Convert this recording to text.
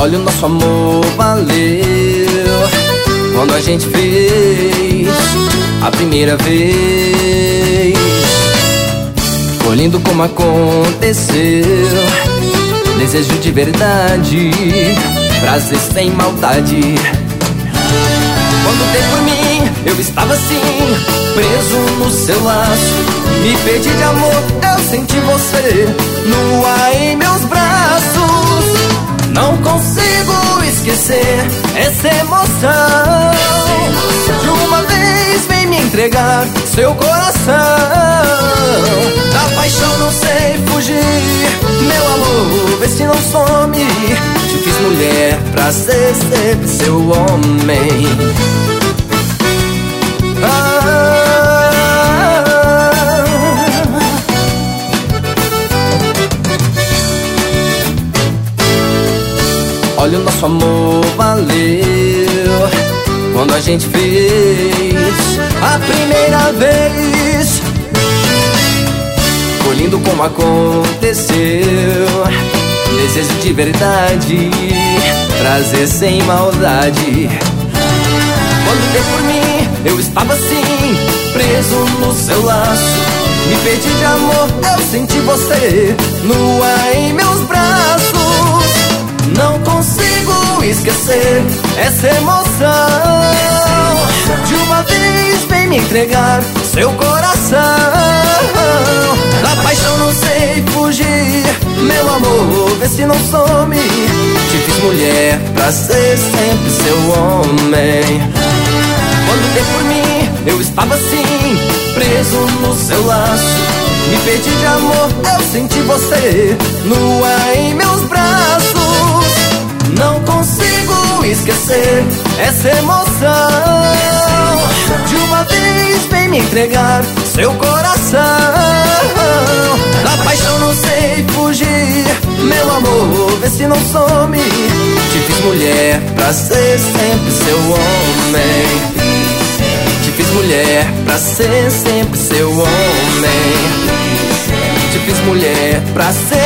Olha, o nosso amor valeu quando a gente fez a primeira vez. Foi lindo como aconteceu, desejo de verdade, prazer sem maldade. Quando dei por mim, eu estava assim, preso no seu laço. Me perdi de amor, eu senti você nua em meus braços. Não consigo esquecer essa emoção. De uma vez vem me entregar seu coração. Da paixão não sei fugir, meu amor, vê se não some. Te fiz mulher pra ser sempre seu homem. Olha, o nosso amor valeu quando a gente fez a primeira vez. Foi lindo como aconteceu, desejo de verdade, prazer sem maldade. Quando dei por mim, eu estava assim, preso no seu laço. Me perdi de amor, eu senti você nua em meus braços. Não consigo esquecer essa emoção. De uma vez vem me entregar seu coração. Da paixão não sei fugir, meu amor, vê se não some. Te fiz mulher pra ser sempre seu homem. Quando dei por mim, eu estava assim, preso no seu laço. Me perdi de amor, eu senti você nua em meus braços. Não consigo esquecer essa emoção. De uma vez vem me entregar seu coração. Da paixão não sei fugir, meu amor, vê se não some. Te fiz mulher pra ser sempre seu homem. Te fiz mulher pra ser sempre seu homem. Te fiz mulher pra ser